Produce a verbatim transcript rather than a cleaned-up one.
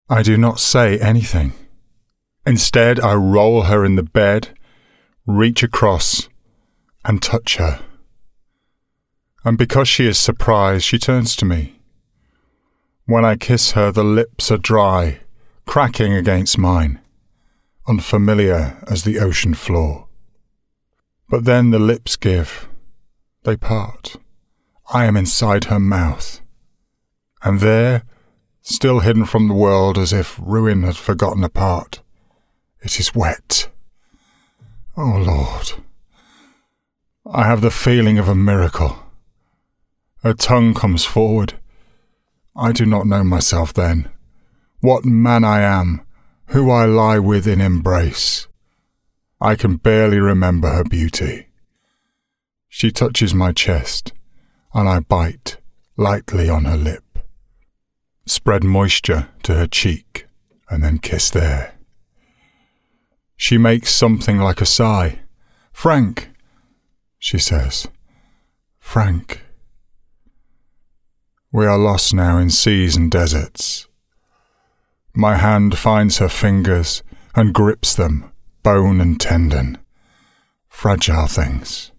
I do not say anything. Instead, I roll her in the bed, reach across, and touch her. And because she is surprised, she turns to me. When I kiss her, the lips are dry, cracking against mine, unfamiliar as the ocean floor. But then the lips give. They part. I am inside her mouth. And there, still hidden from the world as if ruin had forgotten a part, it is wet. Oh, Lord. I have the feeling of a miracle. Her tongue comes forward. I do not know myself then. What man I am, who I lie with in embrace. I can barely remember her beauty. She touches my chest, and I bite lightly on her lip. Spread moisture to her cheek, and then kiss there. She makes something like a sigh. "Frank," she says. "Frank." We are lost now in seas and deserts. My hand finds her fingers and grips them, bone and tendon. Fragile things.